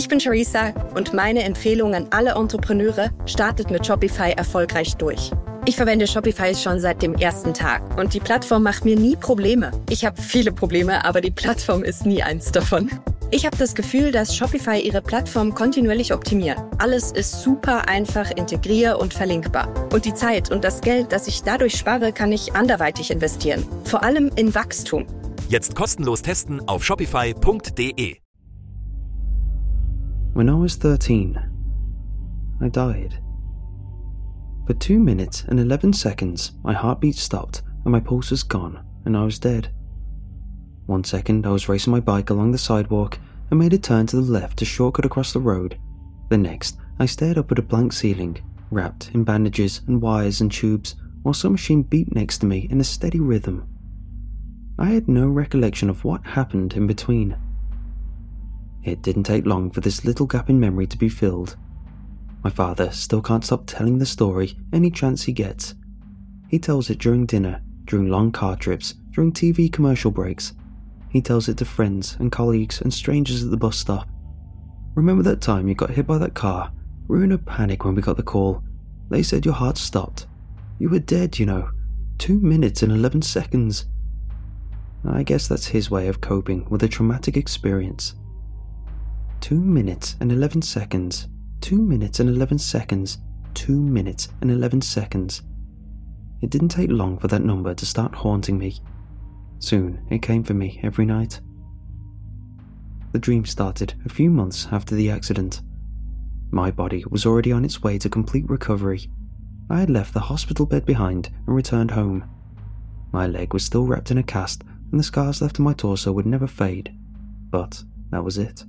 Ich bin Charissa und meine Empfehlung an alle Entrepreneure: startet mit Shopify erfolgreich durch. Ich verwende Shopify schon seit dem ersten Tag und die Plattform macht mir nie Probleme. Ich habe viele Probleme, aber die Plattform ist nie eins davon. Ich habe das Gefühl, dass Shopify ihre Plattform kontinuierlich optimiert. Alles ist super einfach integrier- und verlinkbar. Und die Zeit und das Geld, das ich dadurch spare, kann ich anderweitig investieren. Vor allem in Wachstum. Jetzt kostenlos testen auf shopify.de. When I was 13, I died. For 2 minutes and 11 seconds, my heartbeat stopped and my pulse was gone and I was dead. 1 second, I was racing my bike along the sidewalk and made a turn to the left to shortcut across the road. The next, I stared up at a blank ceiling, wrapped in bandages and wires and tubes, while some machine beeped next to me in a steady rhythm. I had no recollection of what happened in between. It didn't take long for this little gap in memory to be filled. My father still can't stop telling the story any chance he gets. He tells it during dinner, during long car trips, during TV commercial breaks. He tells it to friends and colleagues and strangers at the bus stop. Remember that time you got hit by that car? We were in a panic when we got the call. They said your heart stopped. You were dead, you know. 2 minutes and 11 seconds. I guess that's his way of coping with a traumatic experience. 2 minutes and 11 seconds. 2 minutes and 11 seconds. 2 minutes and 11 seconds. It didn't take long for that number to start haunting me. Soon it came for me every night. The dream started a few months after the accident. My body was already on its way to complete recovery. I had left the hospital bed behind and returned home. My leg was still wrapped in a cast and the scars left on my torso would never fade. But that was it.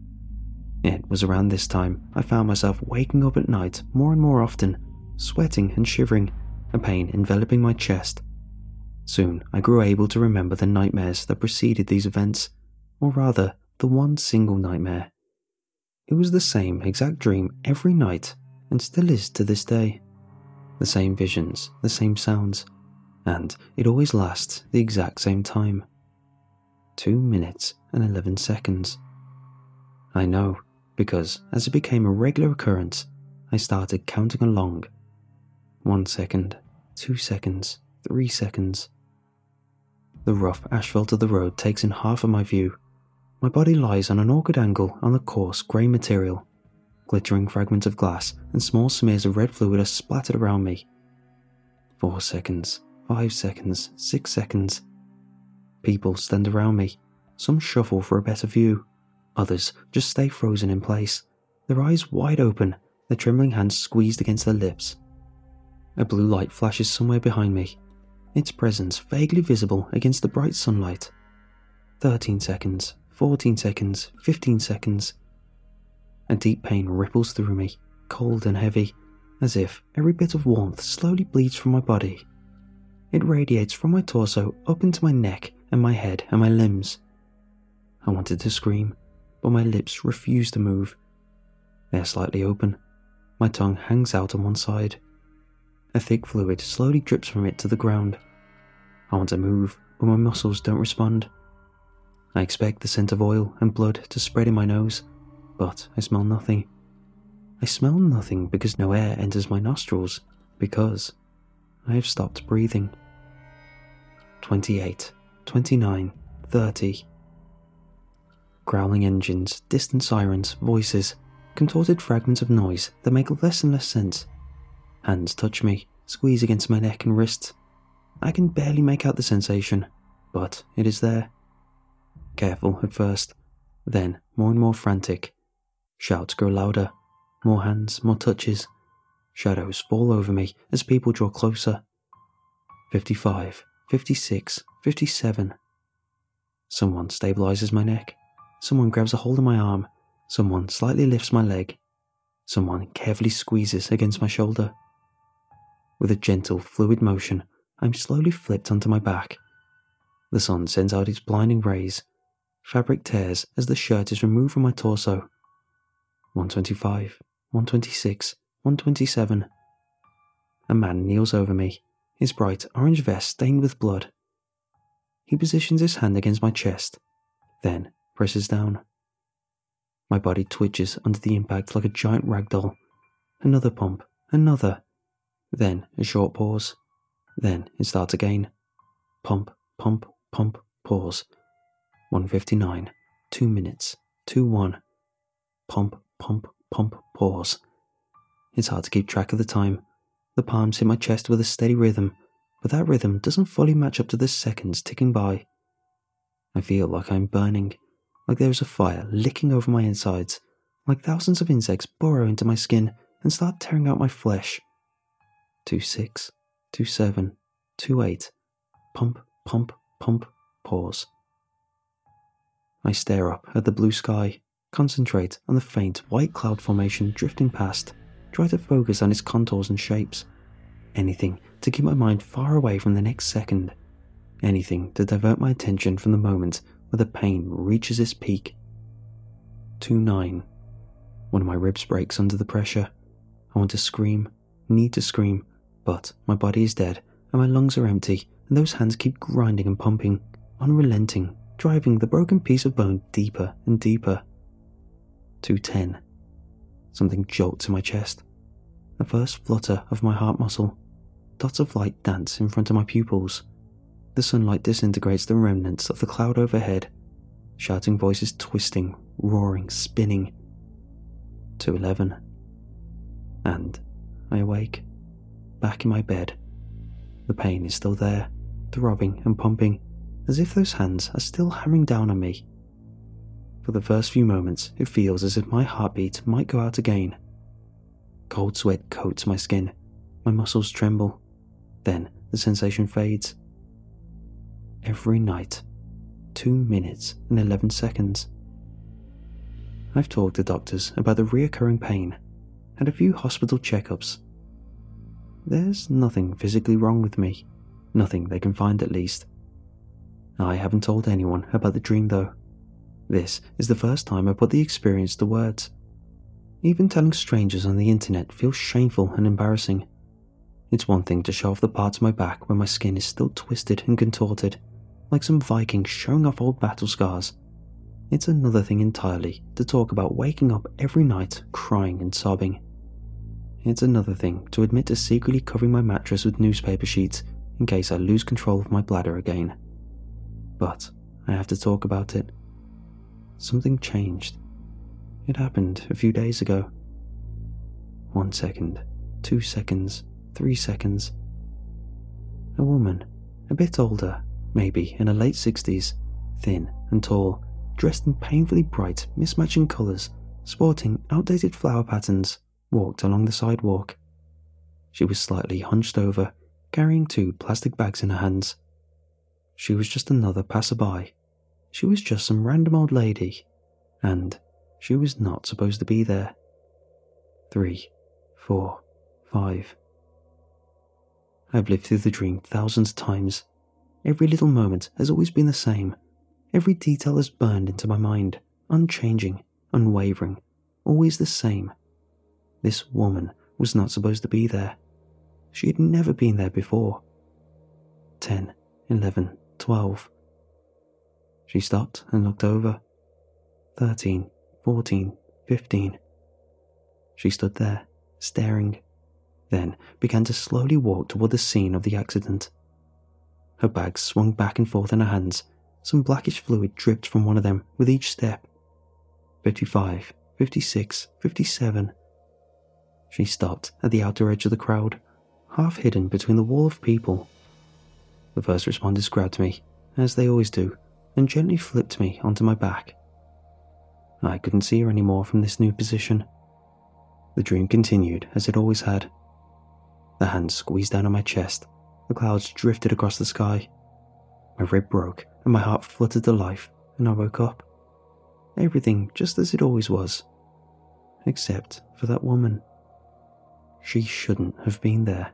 It was around this time I found myself waking up at night more and more often, sweating and shivering, a pain enveloping my chest. Soon I grew able to remember the nightmares that preceded these events, or rather, the one single nightmare. It was the same exact dream every night, and still is to this day. The same visions, the same sounds, and it always lasts the exact same time. 2 minutes and 11 seconds. I know, because as it became a regular occurrence, I started counting along. 1 second, 2 seconds, 3 seconds. The rough asphalt of the road takes in half of my view. My body lies on an awkward angle on the coarse grey material. Glittering fragments of glass and small smears of red fluid are splattered around me. 4 seconds, 5 seconds, 6 seconds. People stand around me. Some shuffle for a better view. Others just stay frozen in place, their eyes wide open, their trembling hands squeezed against their lips. A blue light flashes somewhere behind me, its presence vaguely visible against the bright sunlight. 13 seconds, 14 seconds, 15 seconds. A deep pain ripples through me, cold and heavy, as if every bit of warmth slowly bleeds from my body. It radiates from my torso up into my neck and my head and my limbs. I wanted to scream, but my lips refuse to move. They are slightly open. My tongue hangs out on one side. A thick fluid slowly drips from it to the ground. I want to move, but my muscles don't respond. I expect the scent of oil and blood to spread in my nose, but I smell nothing. I smell nothing because no air enters my nostrils, because I have stopped breathing. 28, 29, 30. Growling engines, distant sirens, voices, contorted fragments of noise that make less and less sense. Hands touch me, squeeze against my neck and wrists. I can barely make out the sensation, but it is there. Careful at first, then more and more frantic. Shouts grow louder, more hands, more touches. Shadows fall over me as people draw closer. 55, 56, 57. Someone stabilizes my neck. Someone grabs a hold of my arm. Someone slightly lifts my leg. Someone carefully squeezes against my shoulder. With a gentle, fluid motion, I'm slowly flipped onto my back. The sun sends out its blinding rays. Fabric tears as the shirt is removed from my torso. 125, 126, 127. A man kneels over me, his bright orange vest stained with blood. He positions his hand against my chest, then presses down. My body twitches under the impact like a giant ragdoll. Another pump, another. Then a short pause. Then it starts again. Pump, pump, pump, pause. 1:59, 2 minutes, 2:1. Pump, pump, pump, pause. It's hard to keep track of the time. The palms hit my chest with a steady rhythm, but that rhythm doesn't fully match up to the seconds ticking by. I feel like I'm burning, like there is a fire licking over my insides, like thousands of insects burrow into my skin and start tearing out my flesh. 2:6, 2:7, 2:8. Pump, pump, pump, pause. I stare up at the blue sky, concentrate on the faint white cloud formation drifting past, try to focus on its contours and shapes. Anything to keep my mind far away from the next second. Anything to divert my attention from the moment where the pain reaches its peak. 2:9. One of my ribs breaks under the pressure. I want to scream, need to scream, but my body is dead and my lungs are empty, and those hands keep grinding and pumping, unrelenting, driving the broken piece of bone deeper and deeper. 2:10. Something jolts in my chest. The first flutter of my heart muscle. Dots of light dance in front of my pupils. The sunlight disintegrates the remnants of the cloud overhead. Shouting voices twisting, roaring, spinning. 2:11. And I awake, back in my bed. The pain is still there, throbbing and pumping, as if those hands are still hammering down on me. For the first few moments, it feels as if my heartbeat might go out again. Cold sweat coats my skin, my muscles tremble. Then the sensation fades. Every night, 2 minutes and 11 seconds. I've talked to doctors about the reoccurring pain, had a few hospital checkups. There's nothing physically wrong with me, nothing they can find at least. I haven't told anyone about the dream though. This is the first time I put the experience to words. Even telling strangers on the internet feels shameful and embarrassing. It's one thing to show off the parts of my back where my skin is still twisted and contorted, like some Viking showing off old battle scars. It's another thing entirely to talk about waking up every night crying and sobbing. It's another thing to admit to secretly covering my mattress with newspaper sheets in case I lose control of my bladder again. But I have to talk about it. Something changed. It happened a few days ago. 1 second, 2 seconds, 3 seconds. A woman, a bit older, maybe in her late 60s, thin and tall, dressed in painfully bright, mismatching colours, sporting outdated flower patterns, walked along the sidewalk. She was slightly hunched over, carrying 2 plastic bags in her hands. She was just another passerby. She was just some random old lady, and she was not supposed to be there. 3, 4, 5. I've lived through the dream thousands of times. Every little moment has always been the same. Every detail has burned into my mind, unchanging, unwavering, always the same. This woman was not supposed to be there. She had never been there before. 10, 11, 12. She stopped and looked over. 13, 14, 15. She stood there, staring, then began to slowly walk toward the scene of the accident. Her bags swung back and forth in her hands. Some blackish fluid dripped from one of them with each step. 55, 56, 57. She stopped at the outer edge of the crowd, half hidden between the wall of people. The first responders grabbed me, as they always do, and gently flipped me onto my back. I couldn't see her anymore from this new position. The dream continued as it always had. The hand squeezed down on my chest, the clouds drifted across the sky. My rib broke and my heart fluttered to life, and I woke up. Everything just as it always was. Except for that woman. She shouldn't have been there.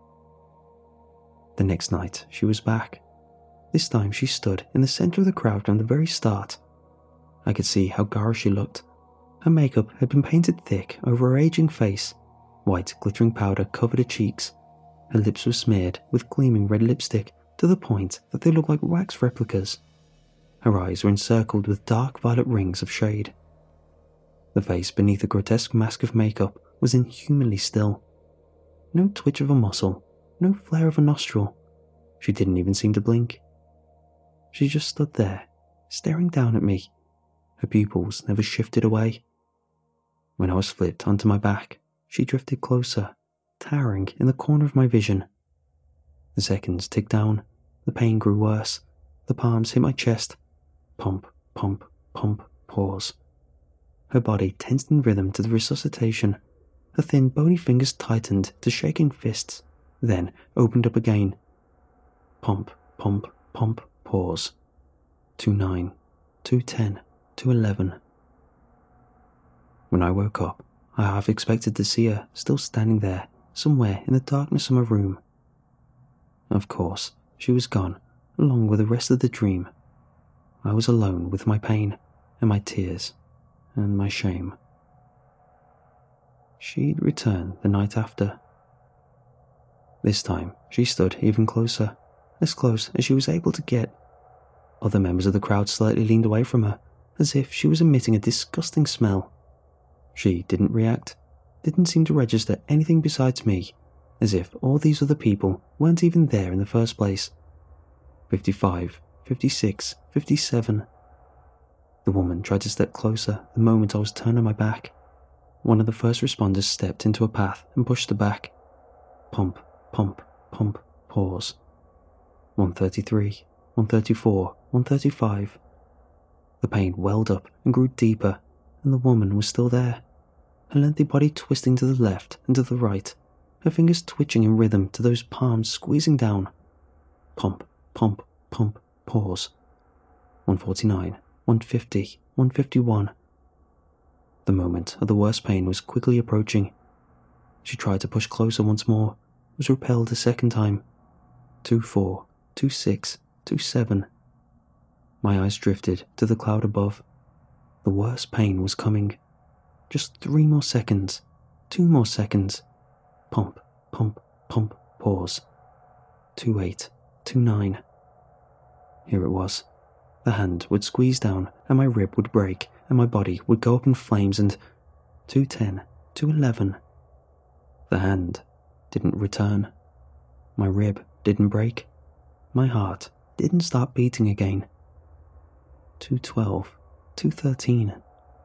The next night, she was back. This time she stood in the centre of the crowd from the very start. I could see how garish she looked. Her makeup had been painted thick over her aging face. White glittering powder covered her cheeks. Her lips were smeared with gleaming red lipstick to the point that they looked like wax replicas. Her eyes were encircled with dark violet rings of shade. The face beneath the grotesque mask of makeup was inhumanly still. No twitch of a muscle, no flare of a nostril. She didn't even seem to blink. She just stood there, staring down at me. Her pupils never shifted away. When I was flipped onto my back, she drifted closer, towering in the corner of my vision. The seconds ticked down. The pain grew worse. The palms hit my chest. Pump, pump, pump, pause. Her body tensed in rhythm to the resuscitation. Her thin, bony fingers tightened to shaking fists, then opened up again. Pump, pump, pump, pause. 2-9, 2-10, 2-11. When I woke up, I half expected to see her still standing there, somewhere in the darkness of my room. Of course, she was gone, along with the rest of the dream. I was alone with my pain, and my tears, and my shame. She'd returned the night after. This time, she stood even closer, as close as she was able to get. Other members of the crowd slightly leaned away from her, as if she was emitting a disgusting smell. She didn't react, didn't seem to register anything besides me, as if all these other people weren't even there in the first place. 55, 56, 57. The woman tried to step closer the moment I was turned on my back. One of the first responders stepped into a path and pushed her back. Pump, pump, pump, pause. 133, 134, 135. The pain welled up and grew deeper, and the woman was still there. Her lengthy body twisting to the left and to the right, her fingers twitching in rhythm to those palms squeezing down. Pump, pump, pump, pause. 149, 150, 151. The moment of the worst pain was quickly approaching. She tried to push closer once more, was repelled a second time. 2-4, 2-6, 2-7. My eyes drifted to the cloud above. The worst pain was coming. Just 3 more seconds, 2 more seconds. Pump, pump, pump, pause. 2-8, 2-9. Here it was. The hand would squeeze down, and my rib would break, and my body would go up in flames, and 2-10, 2-11. The hand didn't return. My rib didn't break. My heart didn't start beating again. 2-12, 2-13.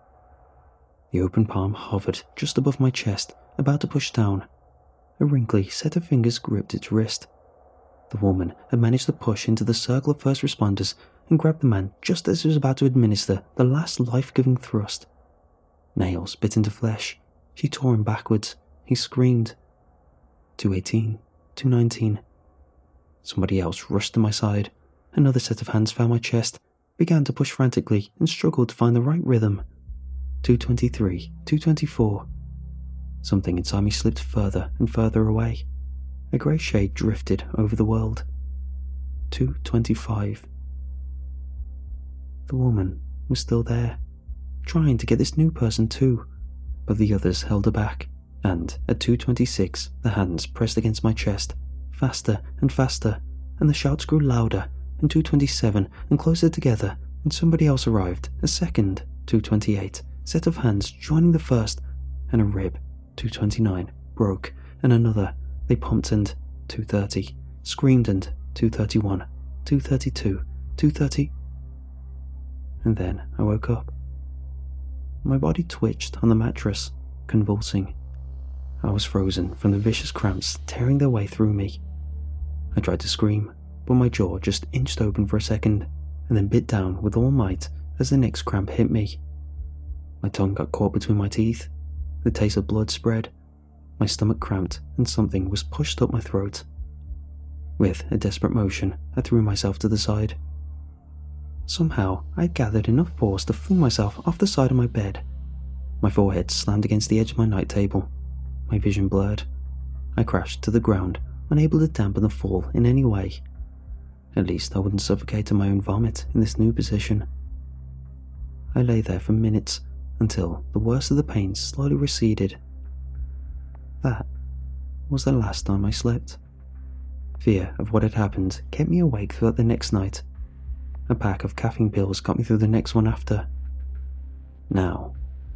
The open palm hovered just above my chest, about to push down. A wrinkly set of fingers gripped its wrist. The woman had managed to push into the circle of first responders and grabbed the man just as he was about to administer the last life-giving thrust. Nails bit into flesh. She tore him backwards. He screamed. 2-18, 2-19. Somebody else rushed to my side. Another set of hands found my chest, began to push frantically, and struggled to find the right rhythm. 2-23, 2-24. Something inside me slipped further and further away. A grey shade drifted over the world. 2-25. The woman was still there, trying to get this new person too, but the others held her back, and at 2:26 the hands pressed against my chest, faster and faster, and the shouts grew louder, and 2:27 and closer together, and somebody else arrived, a second 2:28 set of hands joining the first, and a rib, 2:29, broke, and another, they pumped, and 2:30, screamed, and 2:31, 2:32, 2:30, and then I woke up. My body twitched on the mattress, convulsing. I was frozen from the vicious cramps tearing their way through me. I tried to scream, but my jaw just inched open for a second, and then bit down with all might as the next cramp hit me. My tongue got caught between my teeth. The taste of blood spread. My stomach cramped, and something was pushed up my throat. With a desperate motion, I threw myself to the side. Somehow, I had gathered enough force to fling myself off the side of my bed. My forehead slammed against the edge of my night table. My vision blurred. I crashed to the ground, unable to dampen the fall in any way. At least I wouldn't suffocate in my own vomit in this new position. I lay there for minutes, until the worst of the pain slowly receded. That was the last time I slept. Fear of what had happened kept me awake throughout the next night. A pack of caffeine pills got me through the next one after. Now,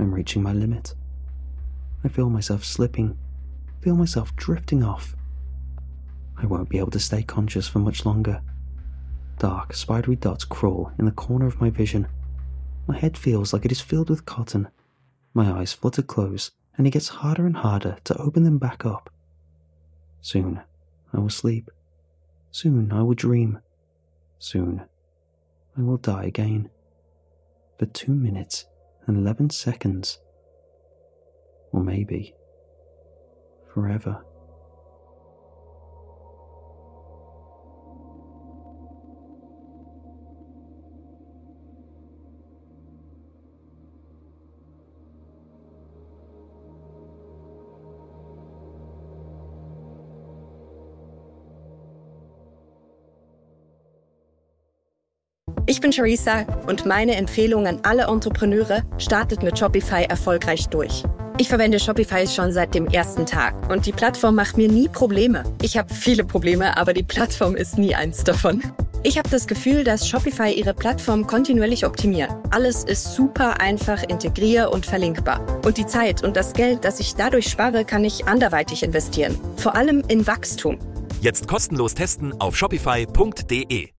I'm reaching my limit. I feel myself slipping, feel myself drifting off. I won't be able to stay conscious for much longer. Dark, spidery dots crawl in the corner of my vision. My head feels like it is filled with cotton. My eyes flutter close, and it gets harder and harder to open them back up. Soon, I will sleep. Soon, I will dream. Soon, I will die again. For 2 minutes and 11 seconds. Or maybe, forever. Ich bin Charissa und meine Empfehlung an alle Entrepreneure: startet mit Shopify erfolgreich durch. Ich verwende Shopify schon seit dem ersten Tag und die Plattform macht mir nie Probleme. Ich habe viele Probleme, aber die Plattform ist nie eins davon. Ich habe das Gefühl, dass Shopify ihre Plattform kontinuierlich optimiert. Alles ist super einfach integrier- und verlinkbar. Und die Zeit und das Geld, das ich dadurch spare, kann ich anderweitig investieren. Vor allem in Wachstum. Jetzt kostenlos testen auf shopify.de.